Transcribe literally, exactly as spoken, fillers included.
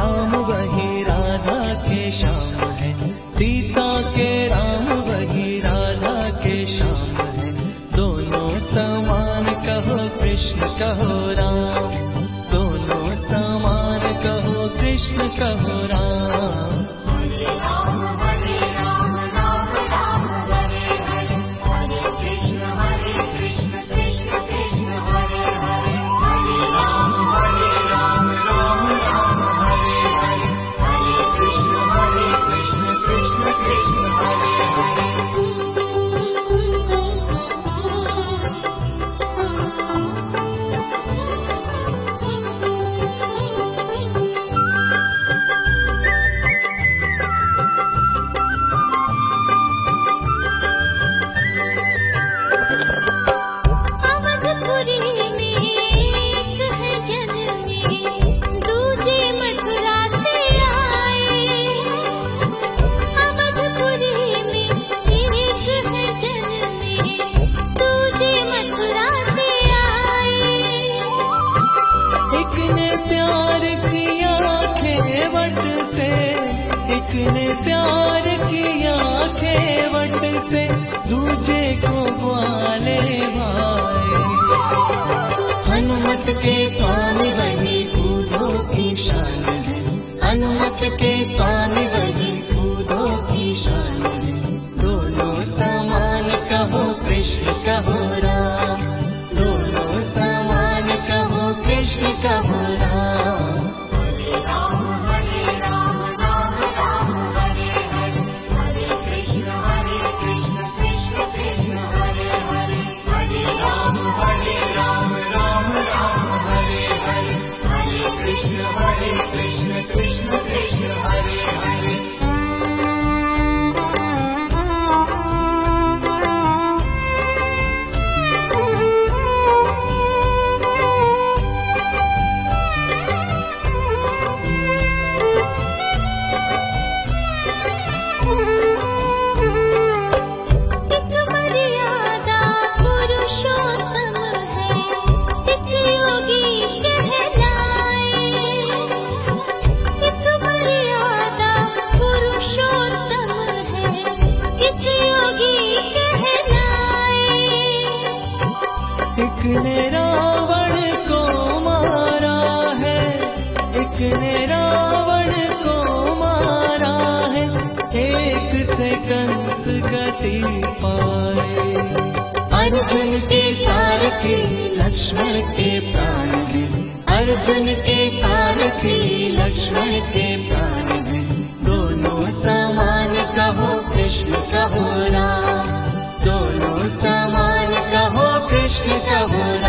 राम वही राधा के श्याम है, सीता के राम वही राधा के श्याम है। दोनों समान कहो कृष्ण कहो राम, दोनों समान कहो कृष्ण कहो राम। एक ने प्यार किया खेवट से, दूजे को ग्वाले भाई। हनुमत के स्वामी वही कूदों की शान है, हनुमत के स्वामी वही कूदों की शान है। दोनों समान कहो कृष्ण कहो राम, दोनों समान कहो कृष्ण कहो राम। एक ने रावण को मारा है, एक ने रावण को मारा है, एक से कंस गति पाए। अर्जुन के सारथी लक्ष्मण के प्राण है, अर्जुन के सारथी लक्ष्मण के प्राण है। दोनों समान कहो कृष्ण कहो राम, दोनों समान कहो कृष्ण कहो